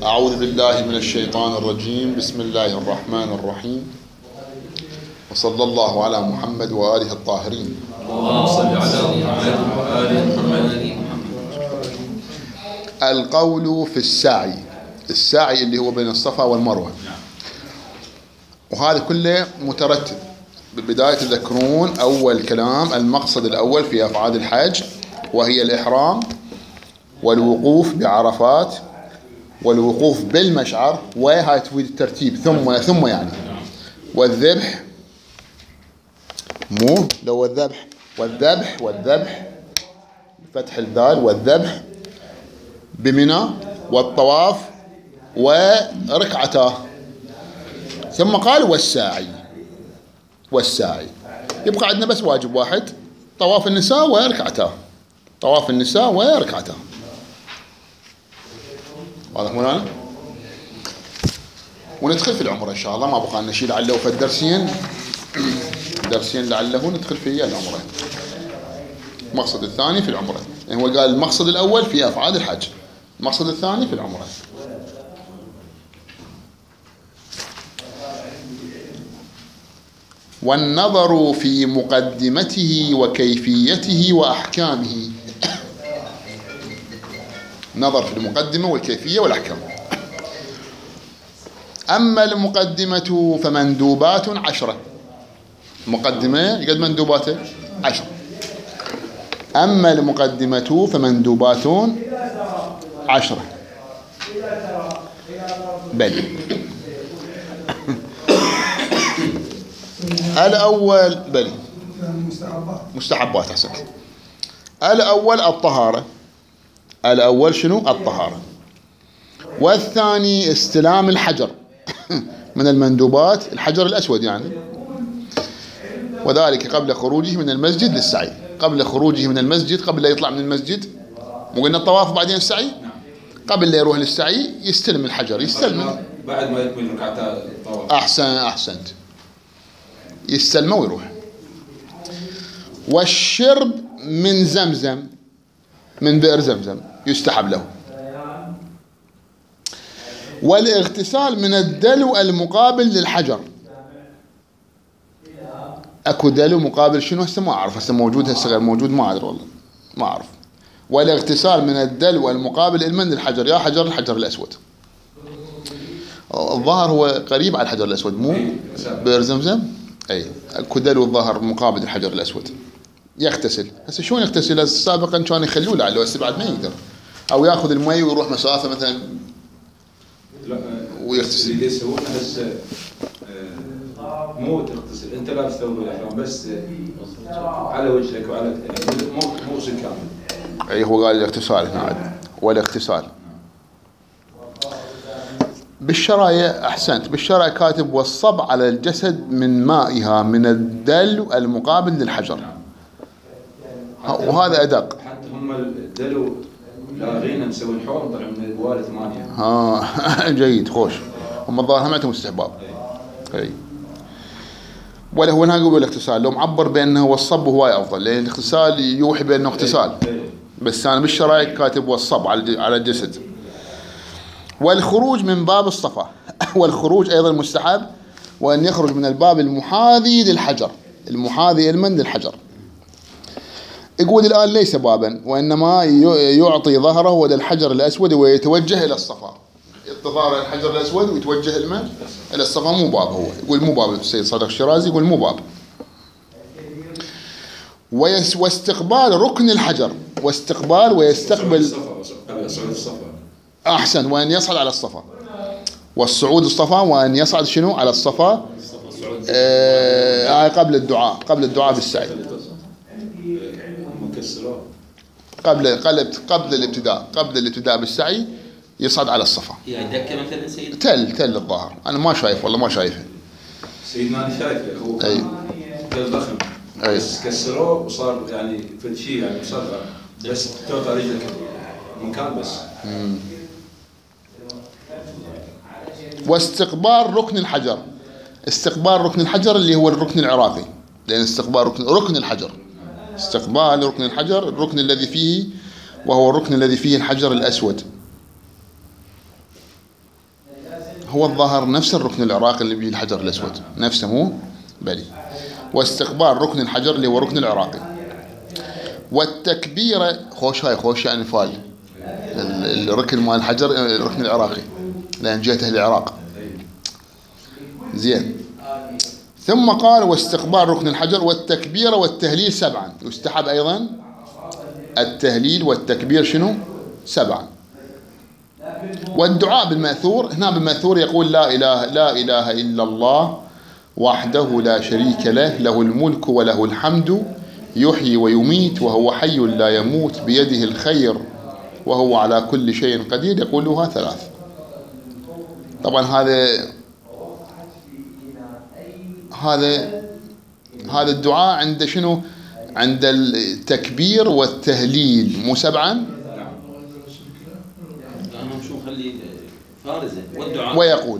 أعوذ بالله من الشيطان الرجيم. بسم الله الرحمن الرحيم، وصلى الله على محمد وآله الطاهرين. اللهم صل على محمد وآل محمد. القول في السعي، السعي اللي هو بين الصفا والمروة، وهذا كله مترتب. بالبداية تذكرون أول كلام المقصد الأول في أفعال الحج، وهي الإحرام والوقوف بعرفات والوقوف بالمشعر، وهي تفيد الترتيب ثم يعني والذبح، مو لو والذبح فتح الدال، والذبح بمنى، والطواف وركعته، ثم قال والساعي. يبقى عندنا بس واجب واحد، طواف النساء وركعته. واضح مولانا؟ وندخل في العمرة إن شاء الله، ما بقى لنا شيء لعله في الدرسين لعله ندخل فيه العمرة. المقصد الثاني في العمرة، يعني هو قال المقصد الأول في أفعال الحج، المقصد الثاني في العمرة. والنظر في مقدمته وكيفيته وأحكامه. نظر في المقدمة والكيفية والأحكام. أما المقدمة فمندوبات 10. مقدمة قد مندوباته 10. أما المقدمة فمندوبات 10. بل الأول مستحبات. أحسنت. الأول الطهارة. الأول شنو؟ الطهارة. والثاني استلام الحجر من المندوبات، الحجر الأسود يعني، وذلك قبل خروجه من المسجد للسعي. قبل خروجه من المسجد، قبل لا يطلع من المسجد، مو قلنا الطواف بعدين السعي، قبل لا يروح للسعي يستلم الحجر، يستلمه بعد ما يكمل ركعتين الطواف. أحسنت، يستلمه ويروح. والشرب من زمزم، من بئر زمزم، يستحب له. والاغتسال من الدلو المقابل للحجر. اكو دلو مقابل شنو؟ هسه ما اعرف، هسه موجود، هسه غير موجود، ما ادري والله، ما اعرف. والاغتسال من الدلو المقابل المن الحجر، يا حجر الحجر الاسود. الظاهر هو قريب على الحجر الاسود، مو بئر زمزم؟ اي اكو دلو الظاهر مقابل الحجر الاسود، يغتسل. هسه شلون يغتسل؟ سابقا كانوا يخلوه لعله، هسه بعد ما يقدر، او ياخذ المي ويروح مسافه مثلا ويغتسل. اللي يسوونه هسه مو تغتسل، انت لابس ثوب الاحرام بس على وجهك وعلى مو غسل كامل. اي هو قال الاغتسال هنا عاد، والاغتسال بالشرايع. احسنت. بالشرايع كاتب والصب على الجسد من مائها من الدلو المقابل للحجر، وهذا ادق. حتى هم الدلو لاغينا مسوي الحوض طلع من البوال 8. جيد، خوش. هم الظاهر هم عندهم استحباب. اي ولا هو هنا يقول الاغتسال، لو معبر بانه والصب هواي افضل، لان الاغتسال يوحي بانه اغتسال، بس انا بالشرايع كاتب والصب على الجسد. والخروج من باب الصفا والخروج ايضا مستحب، وان يخرج من الباب المحاذي للحجر، المحاذي المن للحجر. يقول الآن ليس بابا، وإنما يعطي ظهره إلى الحجر الأسود ويتوجه إلى الصفا، يتظاهر الحجر الأسود ويتوجه إلى الصفا، مو باب. هو يقول مو باب. السيد صادق الشيرازي يقول مو باب. واستقبال ركن الحجر، ويستقبل أحسن، وأن يصعد على الصفا، والصعود الصفا، وأن يصعد شنو على الصفا قبل الدعاء بالسعي، قبل الابتداء بالسعي يصعد على الصفا. يعني دكه مثلا سيد تل الظاهر، انا ما شايف والله، ما شايفه سيدنا. انا شايفه هو تل ضخم، بس كسروه وصار يعني في شيء يعني مصغر، بس توقع رجلك مكان بس. واستقبال ركن الحجر. استقبال ركن الحجر اللي هو الركن العراقي، لان استقبال ركن الحجر، استقبال ركن الحجر، الركن الذي فيه، وهو الركن الذي فيه الحجر الأسود. هو الظاهر نفس الركن العراقي اللي بيه الحجر الأسود نفسه مو بلي. واستقبال ركن الحجر اللي هو الركن العراقي. والتكبيرة خوش يعني فال الركن مال الحجر الركن العراقي لأن جهته العراق زين. ثم قال واستقبال ركن الحجر والتكبير والتهليل 7. يستحب أيضا التهليل والتكبير شنو 7. والدعاء بالمأثور هنا بالمأثور يقول لا إله إلا الله وحده لا شريك له له الملك وله الحمد يحيي ويميت وهو حي لا يموت بيده الخير وهو على كل شيء قدير. يقولها 3. طبعا هذا الدعاء عند شنو؟ عند التكبير والتهليل مو 7. ويقول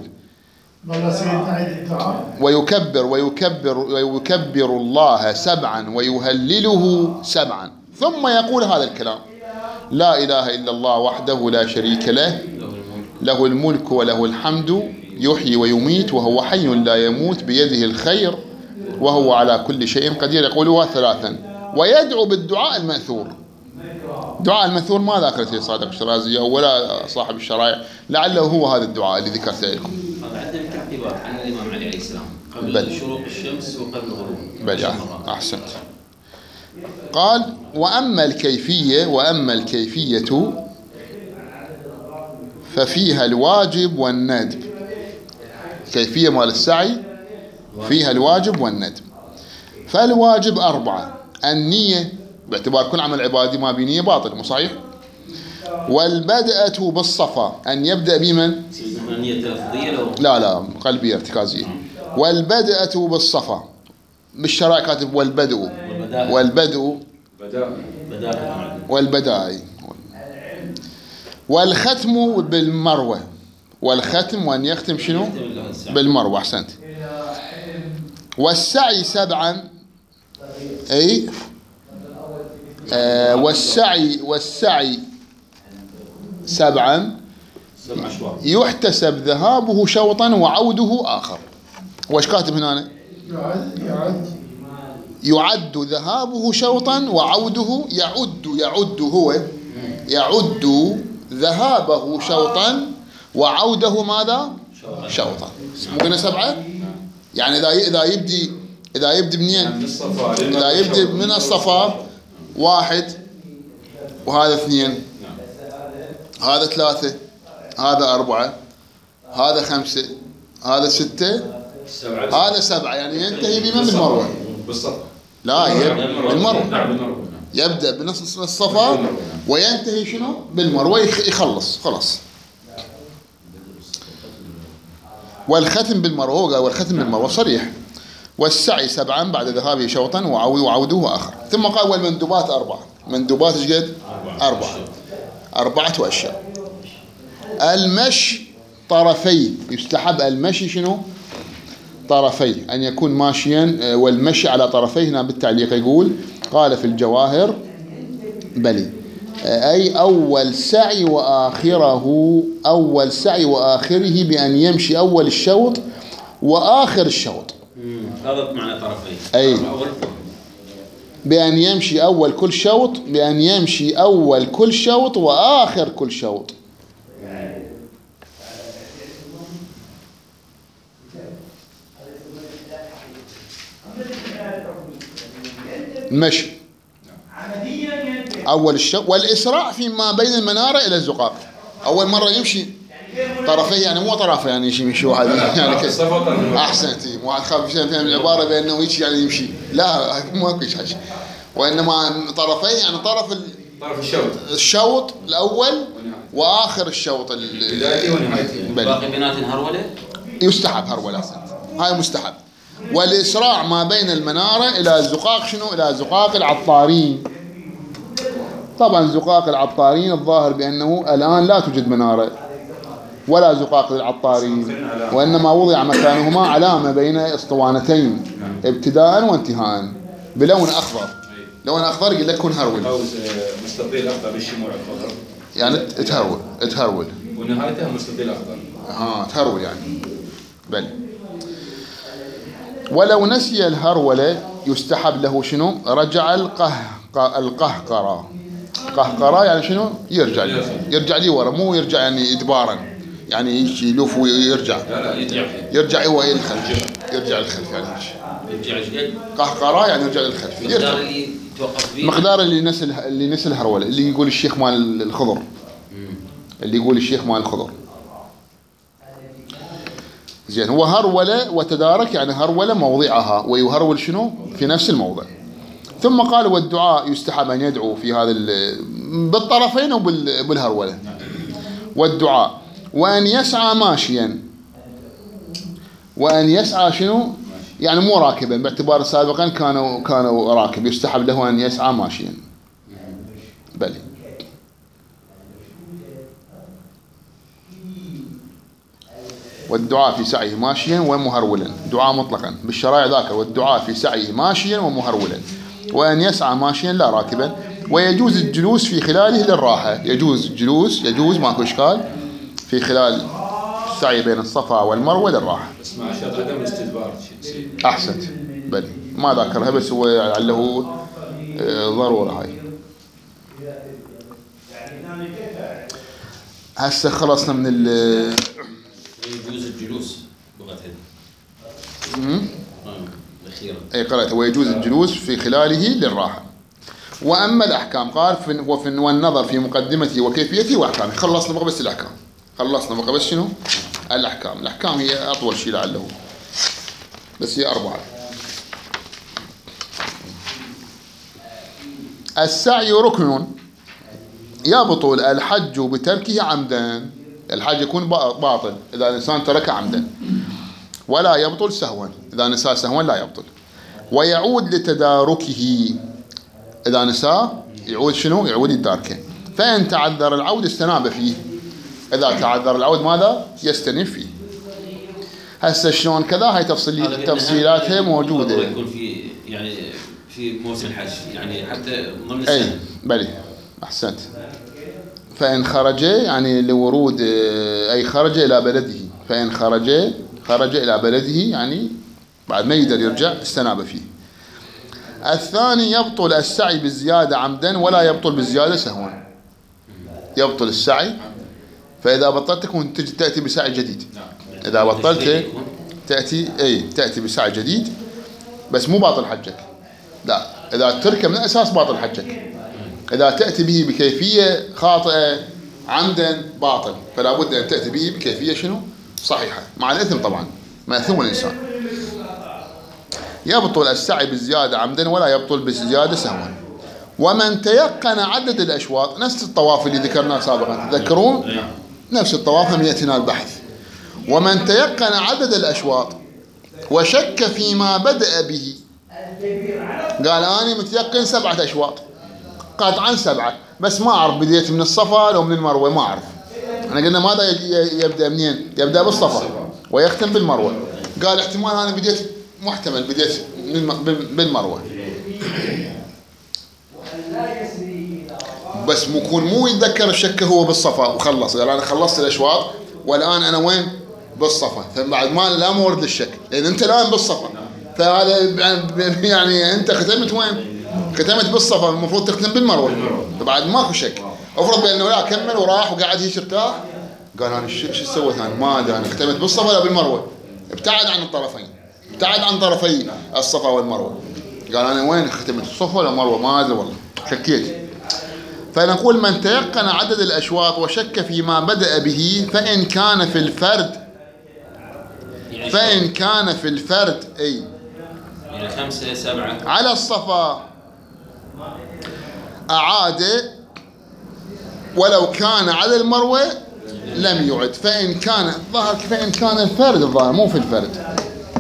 ويكبر الله 7 ويهلله 7 ثم يقول هذا الكلام لا إله إلا الله وحده لا شريك له له الملك وله الحمد يحيي ويميت وهو حي لا يموت بيده الخير وهو على كل شيء قدير. يقولها 3. ويدعو بالدعاء المأثور. دعاء المأثور ما ذكرته صادق الشرازي ولا صاحب الشرائع لعله هو هذا الدعاء اللي ذكرته لكم. عندنا تعقيبات عن الإمام علي عليه السلام قبل شروق الشمس وقبل الغروب. بل أحسنت. قال وأما الكيفية ففيها الواجب والندب. كيفية مال السعي فيها الواجب والندب. فالواجب 4 النية باعتبار كل عمل عبادي ما بنية باطل مو صحيح. والبدءة بالصفا أن يبدأ بمن؟ نية لفظية لا قلبية ارتكازية. والبدءة بالصفا بالشرائع كاتب والبدء والبدائي. والختم بالمروة. والختم وأن يختم شنو؟ بالمروة. أحسنت. والسعي 7 أي والسعي 7 يحتسب ذهابه شوطا وعوده آخر. وش كاتب هنا؟ يعد ذهابه شوطا وعوده يعد ذهابه شوطا وعوده ماذا؟ شوطا. ممكن 7 يعني إذا يبدي منين؟ إذا يبدي من الصفا 1 وهذا 2 هذا 3 هذا 4 هذا 5 هذا 6 هذا 7 يعني ينتهي بمن؟ بالمروة. لا بالمروة. يبدأ بنص الصفا وينتهي شنو؟ بالمروة. يخلص خلاص. والختم بالمروة. والختم بالمروة صريح. والسعي 7 بعد ذهابه شوطا وعوده آخر. ثم قال والمندوبات 4. مندوبات ايش قد؟ 4 أشياء. المشي طرفي. يستحب المشي شنو؟ طرفي أن يكون ماشيا. والمشي على طرفيه هنا بالتعليق يقول قال في الجواهر بلي أي أول سعي وآخره بأن يمشي أول الشوط وآخر الشوط. هذا معنى طرفي. أي بأن يمشي أول كل شوط وآخر كل شوط. المشي أول الشوط. والإسراع فيما بين المنارة إلى الزقاق. أول مرة يمشي طرفيه يعني مو طرفه يعني يمشي واحد يعني كذا. أحسنتي واحد خاف فهم العبارة بأنه يعني يمشي لا مو شيء وإنما طرفيه يعني طرف الشوط الأول وآخر الشوط البداية ونهايته. باقي بينات هرولة يستحب هرولة. أحسنت هاي مستحب. والإسراع ما بين المنارة إلى زقاق شنو؟ إلى زقاق العطارين. طبعا زقاق العطارين الظاهر بأنه الآن لا توجد منارة ولا زقاق للعطارين وإنما وضع مكانهما علامة بين اسطوانتين ابتداء وانتهاء بلون أخضر. لون أخضر يقول لك كن هرول أو مستطيل أخضر بالشموع الخضر يعني تهرول ونهايتها مستطيل أخضر. تهرول يعني. بل ولو نسي الهرولة يستحب له شنو؟ رجع القهقرة. قهقرة يعني شنو؟ يرجع لي ورا، مو يرجع يعني إدبارا، يعني يجي يلف ويرجع. يرجع هو الخلف، يرجع الخلف يعني قهقرة يعني يرجع للخلف. يرجع مقدار اللي نسي الهرولة، اللي يقول الشيخ مال الخضر، اللي يقول الشيخ مال الخضر. زين. هو هرولة وتدارك يعني هرولة موضعها، ويهرول شنو؟ في نفس الموضع. ثم قال والدعاء يستحب أن يدعو في هذا بالطرفين وبالهرولة. والدعاء وأن يسعى ماشيا. وأن يسعى شنو؟ يعني مو راكبا، باعتبار سابقا كانوا راكب، يستحب له أن يسعى ماشيا. بلي. والدعاء في سعيه ماشيا ومهرولا، دعاء مطلقا بالشرائع ذاكر. والدعاء في سعيه ماشيا ومهرولا. وأن يسعى ماشيا لا راكبا. ويجوز الجلوس في خلاله للراحة. يجوز الجلوس، يجوز ماكو إشكال في خلال السعي بين الصفا والمروة للراحة. بس مع شرط عدم الاستدبار. أحسنت. بل ما ذكرها، بس هو له ضرورة هاي. هسه خلصنا من يجوز الجلوس بغتين. الأخيرة. أي قرأت ويجوز الجلوس في خلاله للراحة. وأما الأحكام قال والنظر في مقدمته وكيفيته وأحكامه. خلصنا بقى بس الأحكام. خلصنا بقى بس شنو؟ الأحكام. الأحكام هي أطول شيء لعله، بس هي 4. السعي ركن يبطل الحج بتركه عمدا. الحج يكون باطل إذا الإنسان ترك عمدا، ولا يبطل سهوا. إذا نسى سهوا لا يبطل. ويعود لتداركه. إذا نسى يعود شنو؟ يعود يداركه. فإن تعذر العود استناب فيه. إذا تعذر العود ماذا؟ يستنف فيه. هسه شلون كذا؟ هاي تفصيلاتها موجودة. يكون في يعني في موسم الحج يعني حتى ضمن السنة. أي بلي أحسنت. فإن خرج يعني لورود أي خرج إلى بلده. فإن خرج إلى بلده يعني بعد ما يقدر يرجع استناب فيه. الثاني يبطل السعي بالزيادة عمدا ولا يبطل بالزيادة سهوا. يبطل السعي، فإذا بطلت تكون تأتي بسعي جديد. إذا بطلت تأتي بسعي جديد، بس مو باطل حجك. لا، إذا تركه من الأساس باطل حجك. إذا تأتي به بكيفية خاطئة عمدا باطل، فلا بد أن تأتي به بكيفية شنو؟ صحيحة، مع الإثم طبعا، مأثوم الإنسان. يبطل السعي بالزيادة عمدا ولا يبطل بالزيادة سهوا. ومن تيقن عدد الأشواط، نفس الطواف اللي ذكرناه سابقا، تذكرون؟ نفس الطواف هم يأتينا البحث. ومن تيقن عدد الأشواط وشك فيما بدأ به، قال أنا متيقن 7 أشواط قطعا 7، بس ما أعرف بديت من الصفا لو من المروة، ما أعرف. أنا قلنا ماذا يبدأ منين؟ يبدأ بالصفا ويختم بالمروة. قال احتمال أنا بديت محتمل بديت بالمروة، بس مو يتذكر الشك هو بالصفا وخلص. قال أنا خلصت الأشواط والآن أنا وين؟ بالصفا. فبعد ما لا مورد للشك، لأن أنت الآن بالصفا، فهذا يعني أنت ختمت وين؟ ختمت بالصفا، المفروض تختم بالمروة، فبعد ماكو شك. افرض بأنه لا كمل وراح وقعد هيك ارتاح، قال أنا شو سويت أنا؟ ما أدري أنا ختمت بالصفا ولا بالمروة. ابتعد عن الطرفين، ابتعد عن طرفي الصفا والمروة. قال أنا وين ختمت؟ الصفا ولا المروة؟ ما أدري والله، شكيت. فنقول من تيقن عدد الأشواط وشك فيما بدأ به، فإن كان في الفرد أي يعني 5 7 على الصفا أعاد، ولو كان على المروة لم يعد. فإن كان الظاهر فإن كان الفرد، الظاهر مو في الفرد.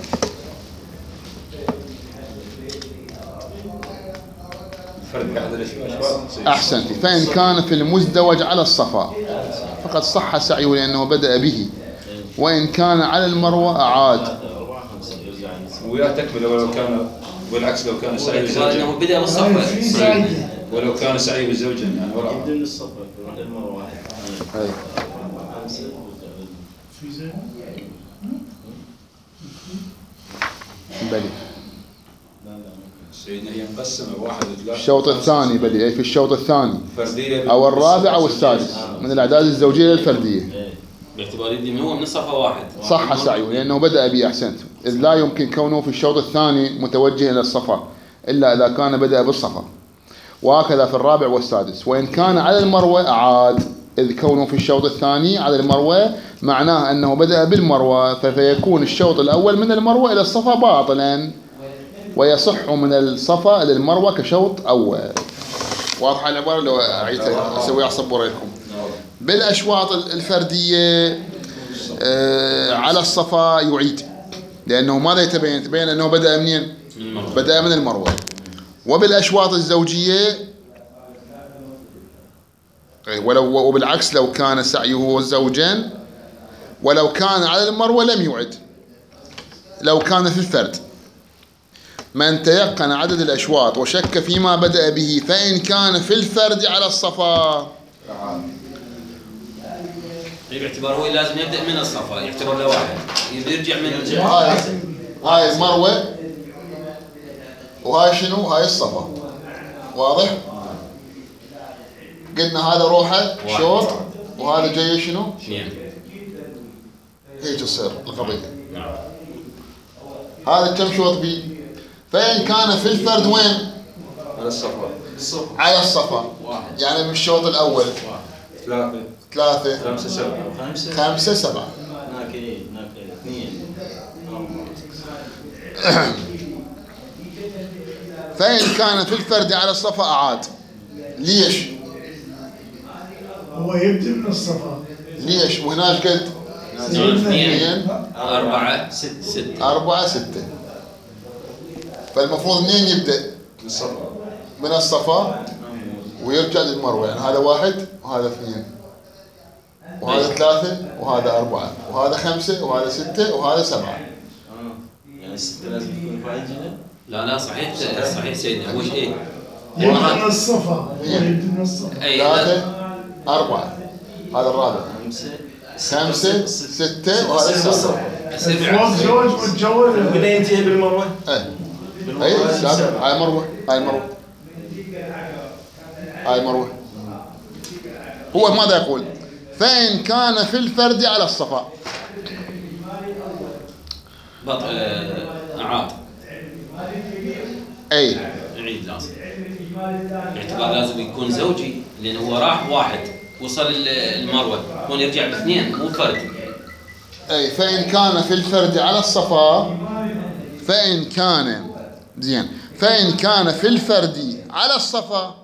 أحسنت. فإن كان في المزدوج على الصفا فقد صح سعيه لأنه بدأ به، وإن كان على المروة أعاد. ويا تكمل ولو كان، والعكس لو كان سعي بالزوجة انه بدا بالصفا، ولو كان سعي بالزوجة يعني ورا يبدا بالصفا المروه واحد. بلي. سيدنا هي مقسمة 1 و3. الشوط الثاني بلي، أي في الشوط الثاني فردية أو الرابع أو السادس من الأعداد الزوجية للفردية. باعتبار يدي هو من الصفة واحد. صح سعيه لأنه بدأ به، أحسنت، إذ لا يمكن كونه في الشوط الثاني متوجه إلى الصفا إلا إذا كان بدأ بالصفا، وهكذا في الرابع والسادس. وإن كان على المروة أعاد، إذ كونه في الشوط الثاني على المروة معناه أنه بدأ بالمروة، فيكون الشوط الأول من المروة إلى الصفا باطلا، ويصح من الصفا إلى المروة كشوط أول. واضحة العبارة؟ لو أعيدها أسويها على السبورة لكم. بالأشواط الفردية على الصفا يعيد، لأنه ماذا يتبين أنه بدأ منين؟ بدأ من المروة. وبالأشواط الزوجية وبالعكس لو كان سعيه زوجا ولو كان على المروة لم يعد. لو كان في الفرد من تيقن عدد الأشواط وشك فيما بدأ به، فإن كان في الفرد على الصفا باعتبار هو لازم يبدأ من الصفا، يعتبر له واحد يرجع من هاي المروة وهاي شنو؟ هاي الصفا. واضح؟ قلنا هذا روحه شوط وهذا جاي شنو؟ هيك تصير القضية. هذا كم شوط بي؟ فإن كان في الفرد وين؟ على الصفا. على الصفا. يعني بالشوط الأول 3 5 7 فإن كان في الفرد على الصفا أعاد. ليش؟ هو يبدأ من الصفا. ليش؟ وهناك قد 2 4 6 فالمفروض 2 يبدأ من الصفا ويرجع للمروة. يعني هذا 1 وهذا 2 وهذا 3 وهذا 4 وهذا 5 وهذا 6 وهذا 7. يعني 6 لازم تكون فايجة. لا صحيح سيدنا. وش ايه؟ يبدأ من الصفا. يبدأ من الصفا. 3 4 هذا الرابع 5 6 وهذا 7. فوق زوج متجوز. من ينتهي بالمروة؟ اي هاي مروة. هاي مروة. هو ماذا يقول؟ فإن كان في الفرد على الصفا أعاد. أي يعيد لازم، باعتبار لازم يكون زوجي، لأنه هو راح 1 وصل المروة، يكون يرجع ب2 مو فرد. أي فإن كان في الفرد على الصفا، فإن كان زين، فإن كان في الفرد على الصفا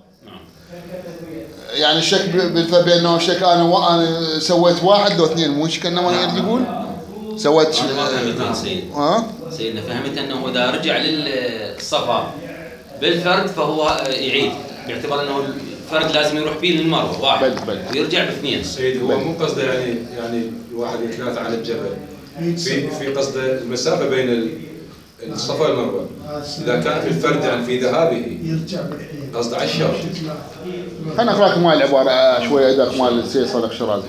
يعني شك بأنه شك أنا سويت 1 لو 2 مو شك أنه ما يريد يقول سويت. أنا ما فهمت سيدنا فهمت أنه إذا رجع للصفا بالفرد فهو يعيد، باعتبار أنه الفرد لازم يروح فيه للمروة 1 ويرجع ب2. سيد هو مو قصده يعني الواحد يتنازل عن الجبل، في قصده المسافة بين الصفا والمروة. إذا كان في الفرد يعني في ذهابه قصد 10. أنا أقرأ لكم هاي العبارة شوية إذا مال السيد صالح الشرازي.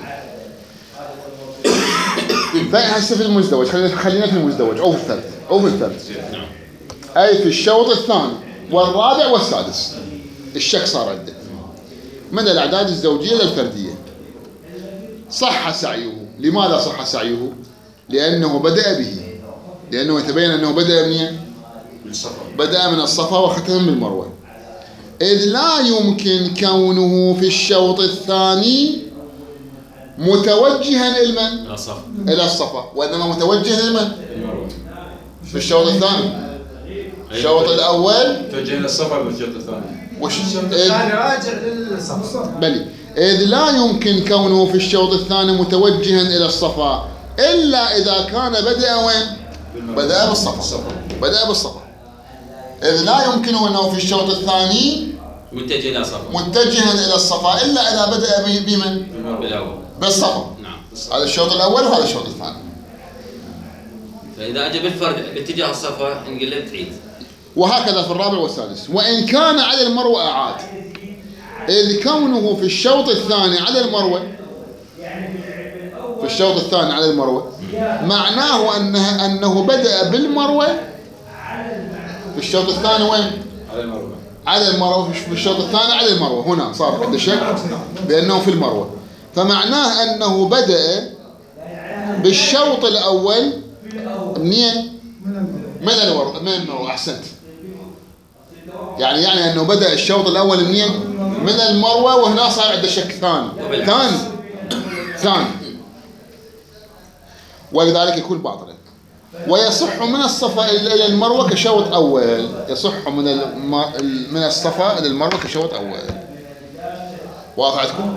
فهسه في المزدوج، خلينا في المزدوج أو في الفرد أي في الشوط الثاني والرابع والسادس. الشك صار عنده من الأعداد الزوجية للفردية. صح سعيه. لماذا صح سعيه؟ لأنه بدأ به، لأنه يتبين أنه بدأ منين؟ بدأ من الصفا وختم بالمروة. إذ لا يمكن كونه في الشوط الثاني متوجها إلى الصفا، وإنما متوجه لمن؟ في الشوط الثاني. الشوط الأول توجه إلى الصفا بالشوط الثاني. الثاني راجع للصفا. بلي. إذ لا يمكن كونه في الشوط الثاني متوجها إلى الصفا إلا إذا كان بدأ وين؟ بدأ بالصفا. إذ لا يمكن أنه في الشوط الثاني متجها إلى الصفا إلا إذا بدأ بمن؟ بالصفا. هذا الشوط الأول وهذا الشوط الثاني. فإذا أجى بالفرد باتجاه الصفا انقلب تعيد. وهكذا في الرابع والسادس. وإن كان على المروة أعاد، إذ كونه في الشوط الثاني على المروة، في الشوط الثاني على المروة معناه أنه بدأ بالمروة الشوط الثاني وين؟ على المروة. على المروة. في الشوط الثاني على المروة. هنا صار عنده شك بأنه في المروة، فمعناه أنه بدأ بالشوط الأول منين؟ من المروة. أحسنت. يعني أنه بدأ الشوط الأول منين؟ من المروة، وهنا صار عنده شك ثاني، ولذلك يكون باطلا. ويصح من الصفا إلى المروة كشوط أول. يصح من الصفا إلى المروة كشوط أول. واضح عندكم؟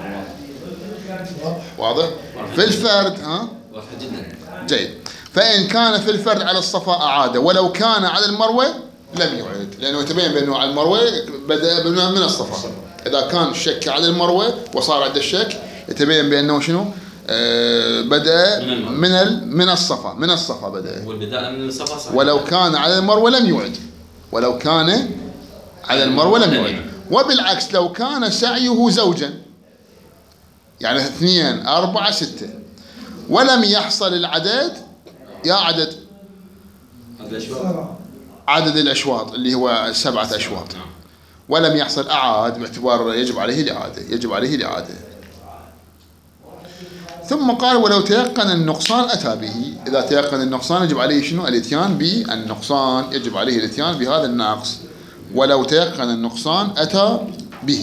واضح؟ في الفرد واضح جدا. جيد. فإن كان في الفرد على الصفا أعاد، ولو كان على المروة لم يعد، لأنه يتبين بأنه على المروة بدأ من الصفا. إذا كان الشك على المروة وصار عنده الشك، يتبين بأنه شنو؟ بدأ من الصفا بدأ. والبداية من الصفا صحيح. ولو كان على المروة لم يعد. ولو كان على المروة لم يعد. وبالعكس لو كان سعيه زوجا، يعني 2 4 6 ولم يحصل العدد، يا عدد عدد الأشواط اللي هو 7 أشواط، ولم يحصل أعاد، باعتبار يجب عليه الإعادة. ثم قال ولو تيقن النقصان أتى به. إذا تيقن النقصان يجب عليه شنو؟ الاتيان بالنقصان، يجب عليه الاتيان بهذا النقص. ولو تيقن النقصان أتى به.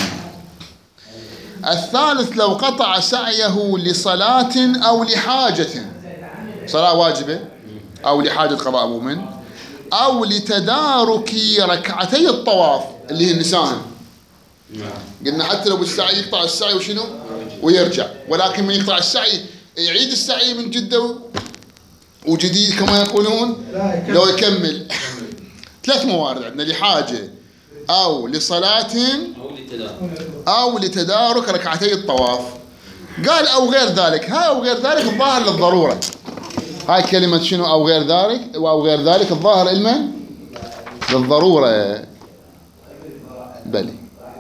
الثالث لو قطع سعيه لصلاة أو لحاجة، صلاة واجبة أو لحاجة قضاء مؤمن، أو لتدارك ركعتي الطواف اللي هي النساء. قلنا حتى لو بالسعي يقطع السعي وشنو؟ ويرجع. ولكن من يقطع السعي يعيد السعي من جدة وجديد كما يقولون، لو يكمل. 3 موارد عندنا: لحاجة أو لصلاة أو لتدارك ركعتي الطواف. قال أو غير ذلك. أو غير ذلك الظاهر للضرورة. هاي كلمة شنو أو غير ذلك؟ أو غير ذلك الظاهر إلمن؟ للضرورة. بلي.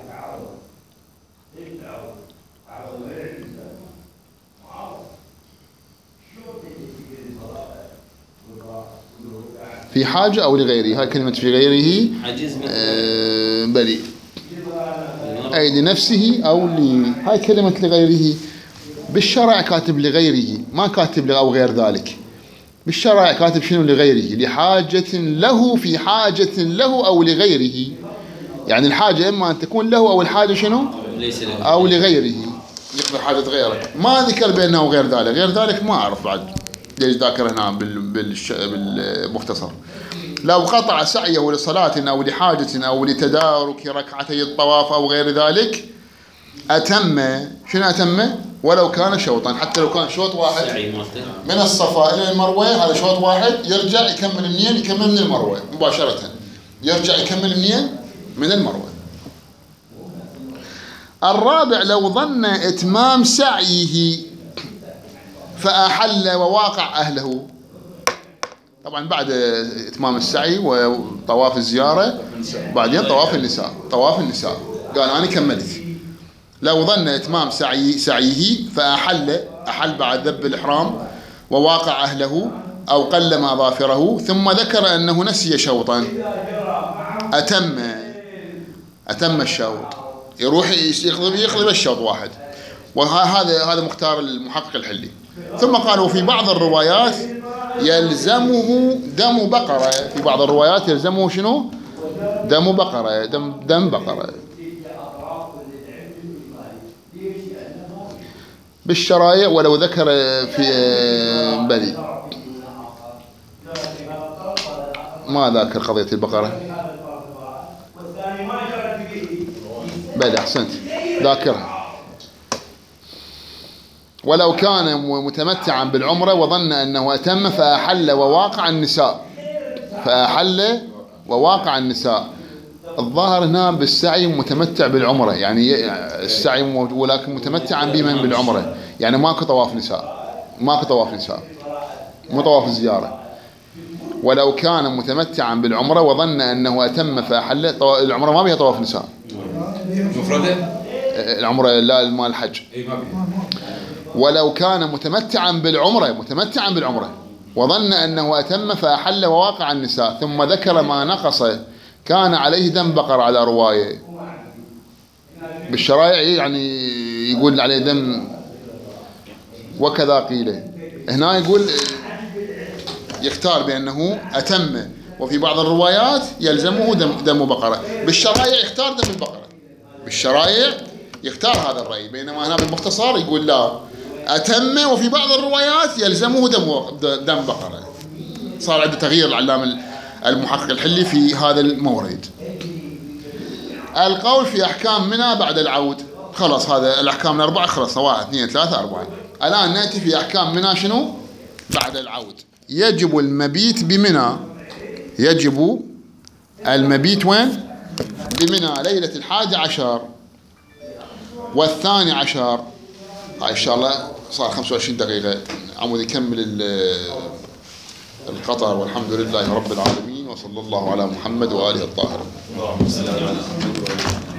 في حاجة أو لغيره. هاي كلمة في غيره بلي، أي لنفسه أو هاي كلمة لغيره. بالشرع كاتب لغيره، ما كاتب أو غير ذلك. بالشرع كاتب شنو؟ لغيره، لحاجة له، في حاجة له أو لغيره. يعني الحاجة إما أن تكون له أو الحاجة شنو؟ أو لغيره، يقضي حاجة غيره. ما ذكر بأنه غير ذلك. غير ذلك ما أعرف بعد ليش ذاكر هنا بالمختصر. لو قطع سعيه لصلاة أو لحاجة أو لتدارك ركعتي الطواف أو غير ذلك أتم. شنو أتم؟ ولو كان شوطا، حتى لو كان شوط واحد من الصفا إلى المروة، هذا شوط واحد، يرجع يكمل منين؟ يكمل من المروة مباشرة. يرجع يكمل منين؟ من المروة. الرابع لو ظن إتمام سعيه فأحل وواقع أهله. طبعا بعد إتمام السعي وطواف الزيارة بعدين طواف النساء قال أنا كملت. لو ظن إتمام سعيه فأحل بعد ذب الإحرام وواقع أهله أو قلم أظافره، ثم ذكر أنه نسي شوطا، أتم الشوط، يروح يقضي الشوط واحد. وهذا مختار المحقق الحلي. ثم قالوا في بعض الروايات يلزمه دم بقرة. في بعض الروايات يلزمه شنو؟ دم بقرة. دم بقرة. بالشرايع. ولو ذكر في بلي ما ذاكر قضية البقرة. بلي أحسنت ذاكرها. ولو كان متمتعا بالعمرة وظن أنه أتم فأحل وواقع النساء. الظاهر هنا بالسعي متمتع بالعمرة، يعني السعي موجود ولكن متمتعا بمن بالعمرة، يعني ماكو طواف نساء، مو طواف الزيارة. ولو كان متمتعا بالعمرة وظن أنه أتم فأحل. العمرة ما بها طواف نساء مفردة. العمرة لا مال الحج. ولو كان متمتعا بالعمرة وظن أنه أتم فأحل وواقع النساء، ثم ذكر ما نقص كان عليه دم بقر على رواية. بالشرائع يعني يقول عليه دم وكذا قيل. هنا يقول يختار بأنه أتم، وفي بعض الروايات يلزمه دم بقرة. بالشرائع يختار دم البقرة، بالشرائع يختار هذا الرأي، بينما هنا بالمختصر يقول لا أتم، وفي بعض الروايات يلزمه دم بقرة. صار عنده تغيير العلامة المحقق الحلي في هذا المورد. القول في أحكام منى بعد العود. خلاص هذا الأحكام الأربعة خلاص، 1 2 3 4. الآن نأتي في أحكام منى شنو؟ بعد العود. يجب المبيت بمنى. يجب المبيت وين؟ بمنى ليلة 11 و12. هاي إن شاء الله صار 25 دقيقة. عمود يكمل القطر. والحمد لله رب العالمين، وصلى الله على محمد وآله الطاهرين. اللهم صل على محمد وآله.